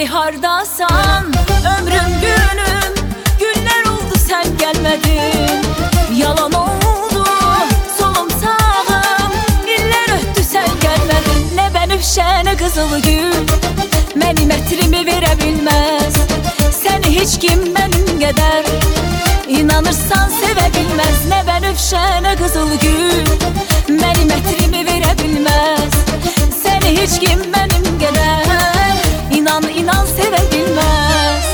İndi hardasan ömrüm günüm, günler oldu sen gelmedin. Yalan oldu solum sağım, iller öttü sen gelmedin. Ne ben üşe ne Kızılgül benim etrimi verebilmez. Seni hiç kim benim kadar inanırsan sevebilmez. Ne ben üşe ne Kızılgül benim etrimi verebilmez. Seni hiç kim benim kadar inan sevebilmez.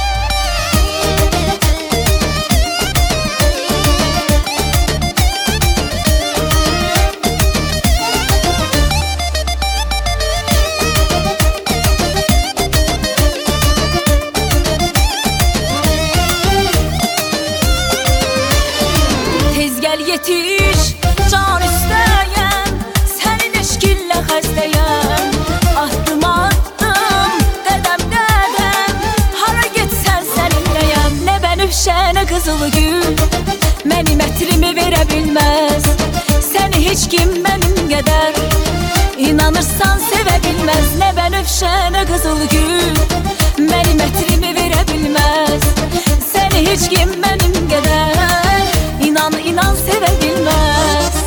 Tez gel yetiş can isteyen, senin eşkinle xəstəyəm. Attım qədəm qədəm, hara getsən səninləyəm. Ne ben üşə ne Kızılgül benim etrimi verebilmez. Seni hiç kim benim kadar inanırsan sevebilmez. Ne ben üşə ne Kızılgül benim etrimi verebilmez. Seni hiç kim benim kadar inan sevebilmez.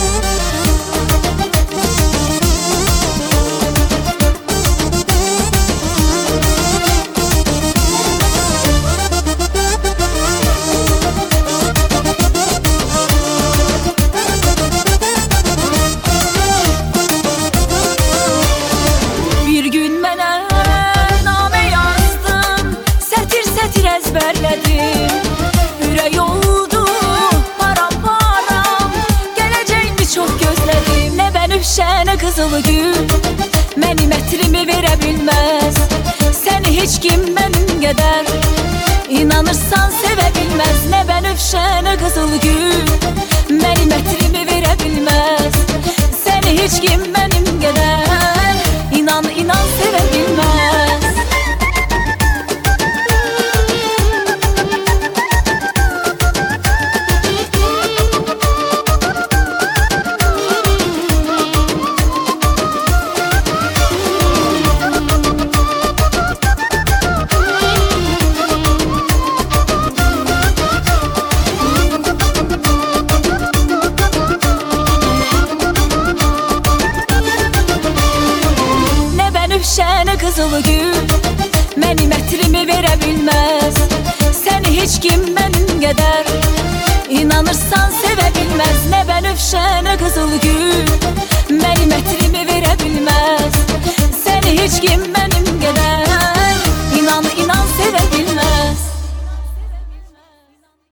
Bir gün mənə namə yazdın, sətir əzbərlədim. Ürək oldu param, gələcəyimi çox gözlədim. Ne ben üşə ne Kızılgül benim etrimi verebilmez. Seni hiç kim benim kadar inanırsan sevebilmez. Ne ben üşə ne Kızılgül benim etrimi verebilmez. Seni hiç kim benim kadar inan sevebilmez. Üşə ne Kızılgül benim etrimi verebilmez. Seni hiç kim benim kadar inanırsan sevebilmez. Ne ben üşə ne Kızılgül benim etrimi